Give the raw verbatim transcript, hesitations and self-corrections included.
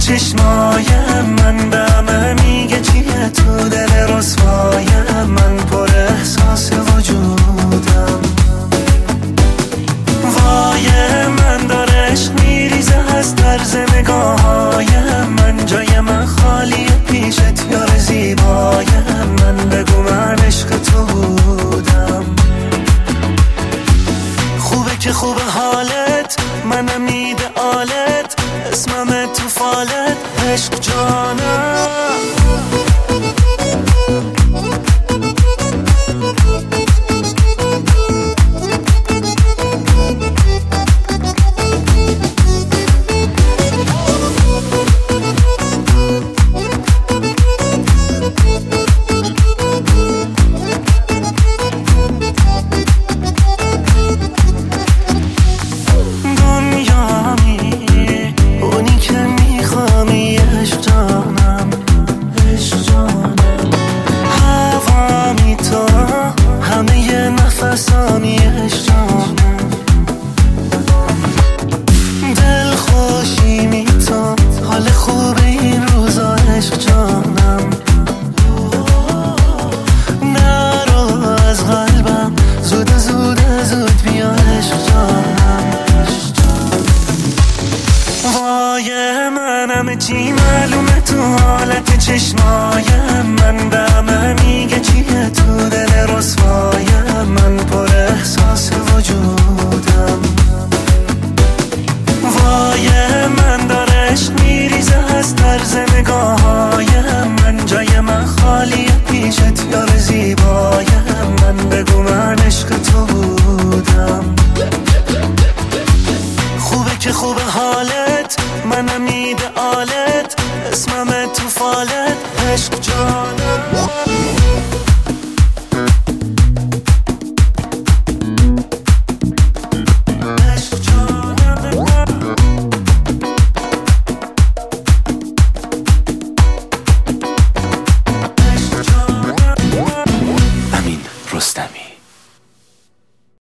چشمایم، من به همه میگه چیه تو دل رسوایم، من پر احساس وجودم. وای من داره عشق میریزه از طرز نگاهایم، من جای من خالیه پیشت یار زیبایم، من بگو من عشق تو بودم. خوبه که خوبه حالت، منم ایدئالت، اسمم تو فالت، عشق جانم. نفسامی عشق جانم، دل خوشی می تو، حال خوب این روزا عشق جانم. نرو از قلبم، زود زود زود بیا عشق جانم. وای منم چی معلومه تو حالت چشمایم، من به همه میگه چیه تو دل رسوایم، من پر احساس وجودم. وای من داره عشق میریزه از طرز نگاهایم، من جای من خالیه پیشت یار زیبایم، من بگو من عشق تو بودم. خوبه که خوبه حالت، منم ایدئالت، اسمم تو فالت، عشق جانم. امین رستمی.